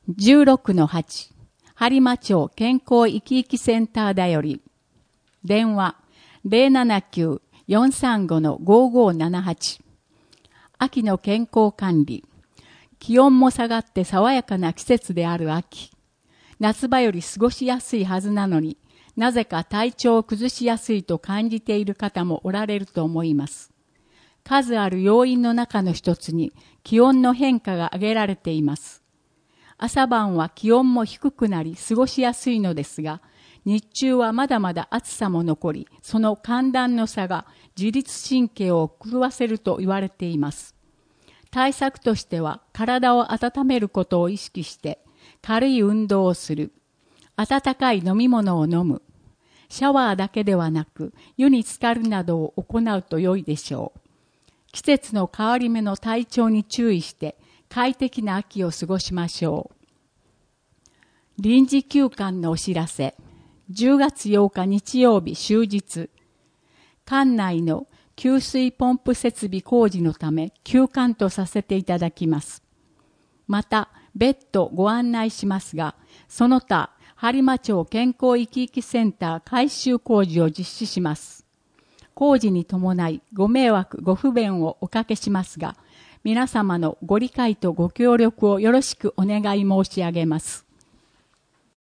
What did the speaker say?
16-8 播磨町健康生き生きセンターだより電話 079-435-5578 秋の健康管理気温も下がって爽やかな季節である秋夏場より過ごしやすいはずなのになぜか体調を崩しやすいと感じている方もおられると思います。数ある要因の中の一つに気温の変化が挙げられています。朝晩は気温も低くなり過ごしやすいのですが、日中はまだまだ暑さも残り、その寒暖の差が自律神経を狂わせると言われています。対策としては体を温めることを意識して軽い運動をする、温かい飲み物を飲む、シャワーだけではなく湯に浸かるなどを行うと良いでしょう。季節の変わり目の体調に注意して快適な秋を過ごしましょう。臨時休館のお知らせ。10月8日日曜日終日。館内の給水ポンプ設備工事のため休館とさせていただきます。また別途ご案内しますが、その他播磨町健康生き生きセンター改修工事を実施します。工事に伴いご迷惑ご不便をおかけしますが、皆様のご理解とご協力をよろしくお願い申し上げます。